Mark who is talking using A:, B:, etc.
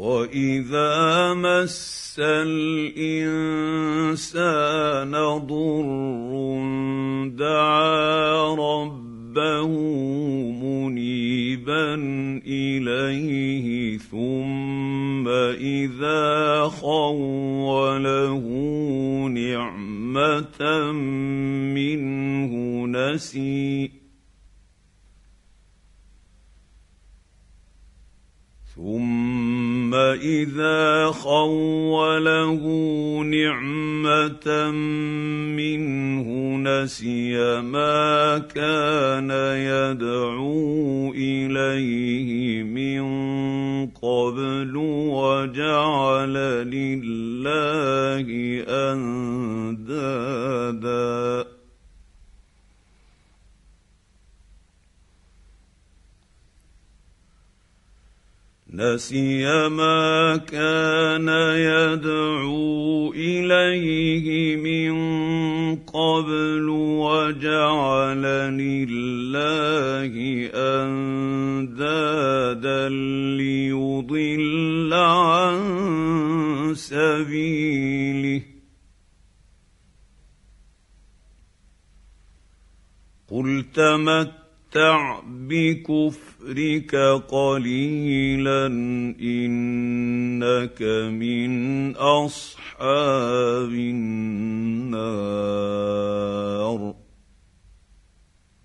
A: وَإِذَا مَسَّ الْإِنسَانَ ضُرٌّ دَعَا رَبَّهُ مُنِيبًا إِلَيْهِ ثُمَّ إِذَا خَوَّلَهُ نِعْمَةً مِّنْهُ نسي ما كان يدعو إليه من قبل وجعل لله أندادا ليضل عن سبيله قل تمتع بكفرك قليلا إنك من أصحاب النار